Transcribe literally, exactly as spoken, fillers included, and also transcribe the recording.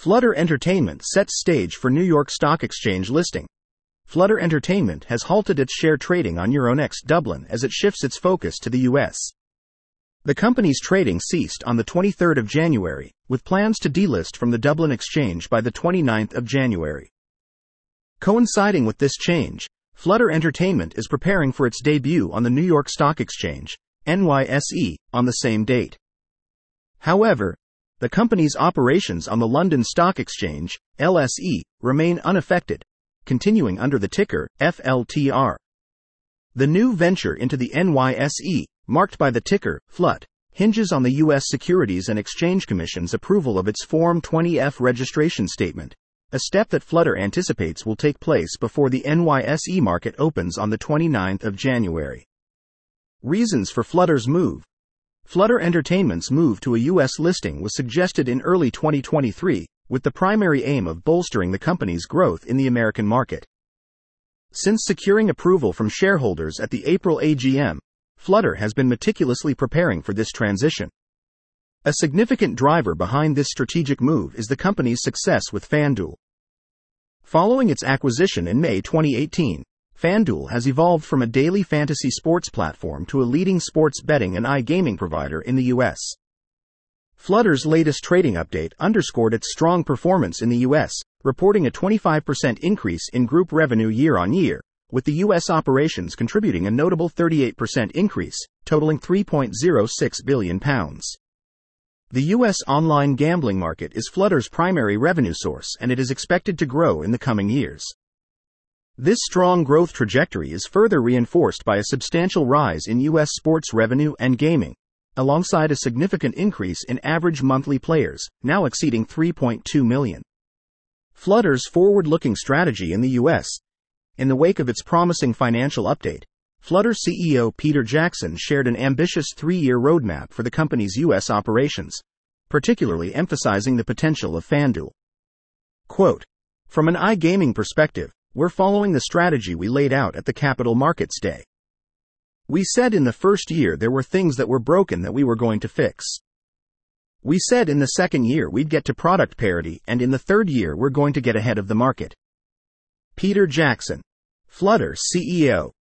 Flutter Entertainment sets stage for New York Stock Exchange listing. Flutter Entertainment has halted its share trading on Euronext Dublin as it shifts its focus to the U S. The company's trading ceased on the twenty-third of January, with plans to delist from the Dublin Exchange by the twenty-ninth of January. Coinciding with this change, Flutter Entertainment is preparing for its debut on the New York Stock Exchange, N Y S E, on the same date. However, the company's operations on the London Stock Exchange, L S E, remain unaffected, continuing under the ticker F L T R. The new venture into the N Y S E, marked by the ticker F L U T, hinges on the U S Securities and Exchange Commission's approval of its Form twenty F registration statement, a step that Flutter anticipates will take place before the N Y S E market opens on the twenty-ninth of January. Reasons for Flutter's move. Flutter Entertainment's move to a U S listing was suggested in early twenty twenty-three, with the primary aim of bolstering the company's growth in the American market. Since securing approval from shareholders at the April A G M, Flutter has been meticulously preparing for this transition. A significant driver behind this strategic move is the company's success with FanDuel. Following its acquisition in May twenty eighteen, FanDuel has evolved from a daily fantasy sports platform to a leading sports betting and iGaming provider in the U S. Flutter's latest trading update underscored its strong performance in the U S, reporting a twenty-five percent increase in group revenue year-on-year, with the U S operations contributing a notable thirty-eight percent increase, totaling three point zero six billion pounds. The U S online gambling market is Flutter's primary revenue source, and it is expected to grow in the coming years. This strong growth trajectory is further reinforced by a substantial rise in U S sports revenue and gaming, alongside a significant increase in average monthly players, now exceeding three point two million. Flutter's forward-looking strategy in the U S. In the wake of its promising financial update, Flutter C E O Peter Jackson shared an ambitious three-year roadmap for the company's U S operations, particularly emphasizing the potential of FanDuel. Quote, "From an iGaming perspective, we're following the strategy we laid out at the Capital Markets Day. We said in the first year there were things that were broken that we were going to fix. We said in the second year we'd get to product parity, and in the third year we're going to get ahead of the market." Peter Jackson, Flutter C E O.